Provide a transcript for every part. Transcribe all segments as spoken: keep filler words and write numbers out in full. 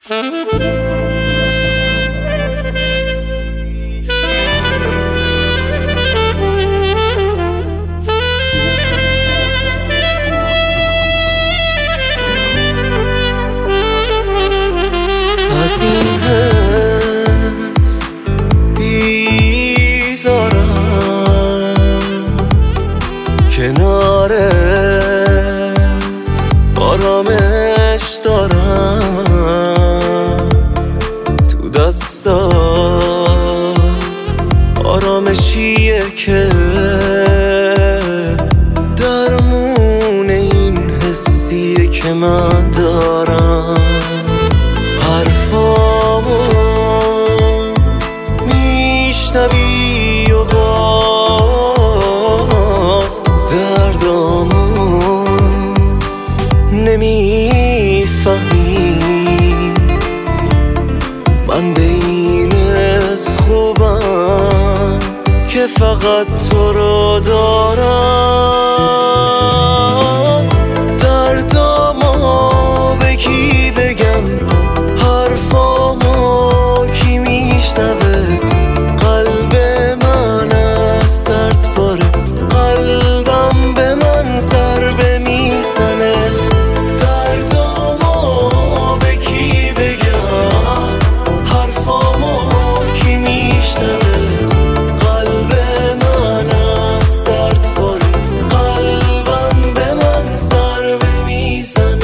از این حس بیزارم کنارت آرامش دارم تو دستات آرامشیه که درمون این حسیه که من دارم. حرفامو میشنوی و باز دردامو نمیفهمی. من به این حس خوبم که فقط تو رو دارم. دردامو به کی بگم، حرفامو کی میشنوه؟ قلب من از درد پاره، قلبم به من ضربه میزنه. دردامو به کی بگم، حرفامو کی میشنوه؟ قلب من از درد پاره، قلبم به من ضربه میزنه.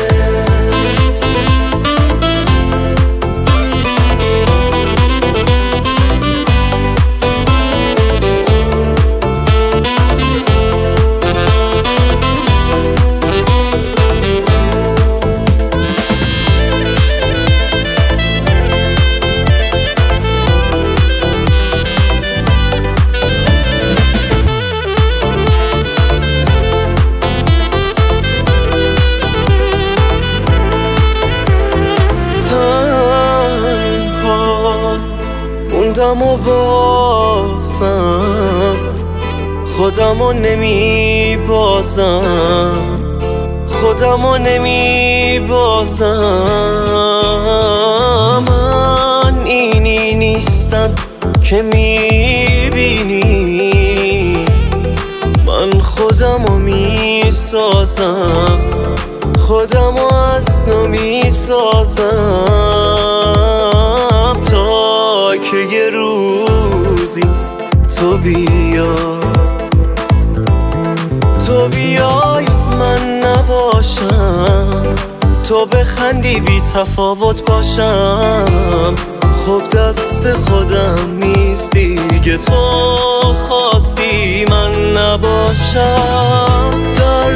موندم و بازم خودمو نمی بازم، خودمو نمی بازم. من اینی نیستم که میبینی، من خودمو میسازم، خودمو از نو میسازم. تا که یه روزی تو بیا، تو بیای من نباشم، تو بخندی بی تفاوت باشم. خب دست خودم نیست دیگه، تو خواستی من نباشم. در